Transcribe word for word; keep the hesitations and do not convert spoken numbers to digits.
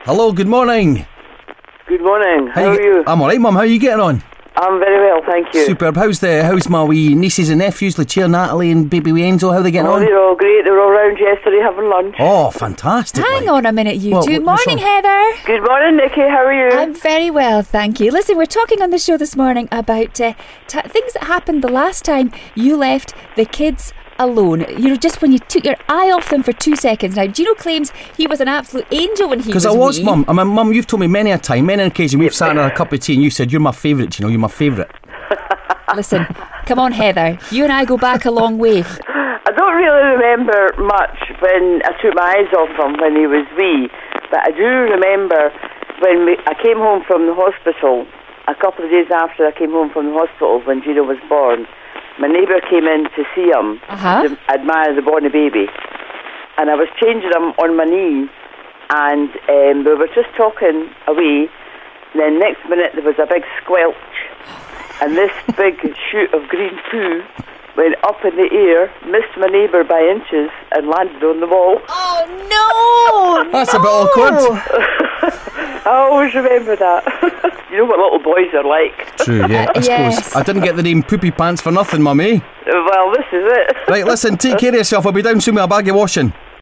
Hello, good morning. Good morning. How, How are you? I'm alright, Mum. How are you getting on? I'm very well, thank you. Superb. How's the how's my wee nieces and nephews, Lucia, Natalie and baby wee Enzo? How are they getting Oh, on? they're all great. They were all round yesterday having lunch. Oh, fantastic. Hang like. on a minute, you What- two. what- what's Morning, wrong? Heather. Good morning, Nikki. How are you? I'm very well, thank you. Listen, we're talking on the show this morning about uh, t- things that happened the last time you left the kids alone. You know, just when you took your eye off them for two seconds. Now, Gino claims he was an absolute angel when he was Because I was, wee. Mum. I mean, Mum, you've told me many a time, many an occasion, we've sat on a cup of tea and you said, you're my favourite, you know, you're my favourite. Listen, come on, Heather. You and I go back a long way. I don't really remember much when I took my eyes off him when he was wee, but I do remember when we, I came home from the hospital, a couple of days after I came home from the hospital when Gino was born, my neighbour came in to see him, Uh-huh. to admire the born baby, and I was changing him on my knee, and um, we were just talking away, and then next minute there was a big squelch, and this big shoot of green poo went up in the air, missed my neighbour by inches, and landed on the wall. Oh, no! That's no. a bit awkward. I always remember that. You know what little boys are like. True, yeah, I suppose. Yes. I didn't get the name Poopy Pants for nothing, Mum, eh? Well, this is it. Right, listen, take care of yourself. I'll be down soon with a bag of washing.